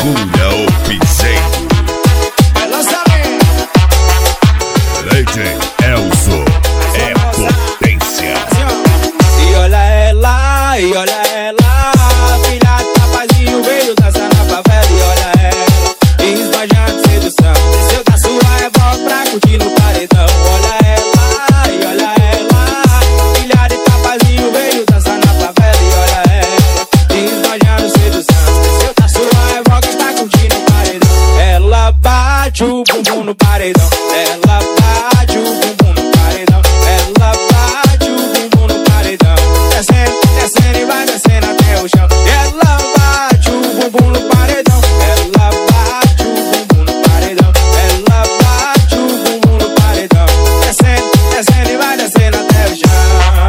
Segura o piseiro. É lançamento. DJ Elzo é potência. E olha ela, filha de tapazinho, veio dançar na favela. E olha ela, esbanjando sedução, desceu da sua revolta pra curtir no paredão. Olha ela, filha de tapazinho, veio dançar na favela. E olha ela, esbanjando sedução, desceu da sua revolta pra curtir no paredão. Ela bate o bumbum no paredão. Ela bate o bumbum no paredão. Ela bate o bumbum no paredão. Descendo e vai descendo até o chão. Ela bate o bumbum no paredão. Ela bate o bumbum no paredão. Ela bate o bumbum no paredão. Descendo e vai descendo até o chão.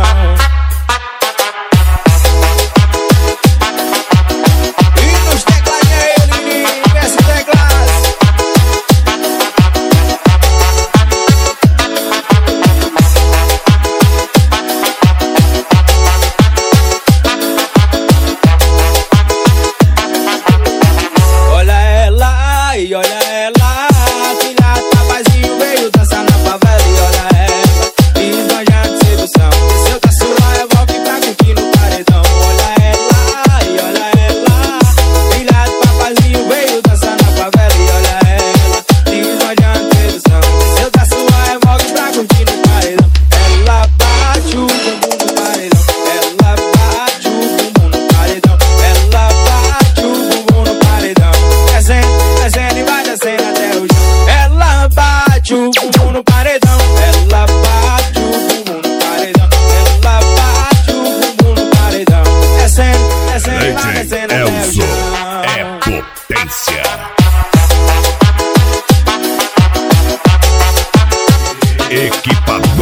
E nos teclados é ele, esse teclado. E olha ela, filha de tapazinho, veio dançar na favela. E olha ela, esbanjando sedução, desceu da sua revolta pra curtir no paredão. Olha ela, filha de tapazinho, veio dançar na favela. E olha ela, esbanjando sedução, desceu da sua revolta pra curtir no paredão. Ela bate o bumbum no paredão. Ela bate o bumbum no paredão. Ela bate o bumbum no paredão. Descendo e vai descendo até o chão. Ela bate o bumbum no paredão. Ela bate o bumbum no paredão. Ela bate o bumbum no paredão. Descendo e vai descendo até o chão. É potência. Equipamento